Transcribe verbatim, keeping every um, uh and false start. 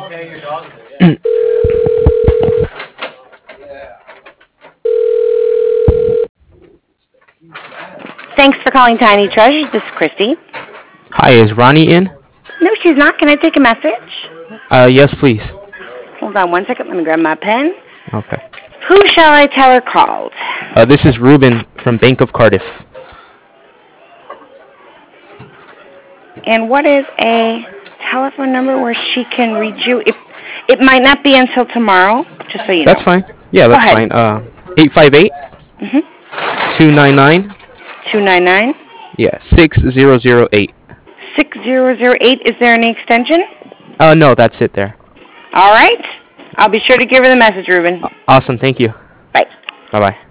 Thanks for calling Tiny Treasures. This is Christy. Hi, is Ronnie in? No, she's not. Can I take a message? Uh, yes, please. Hold on one second. Let me grab my pen. Okay. Who shall I tell her called? Uh, this is Ruben from Bank of Cardiff. And what is a telephone number where she can reach you? It, it might not be until tomorrow, just so you That's know. fine. Yeah, that's Go fine. ahead. Uh, eight five eight, two nine nine, two nine nine, yeah, six zero zero eight. six zero zero eight. Is there any extension? Uh, no, that's it there. All right. I'll be sure to give her the message, Ruben. Awesome, thank you. Bye. Bye-bye.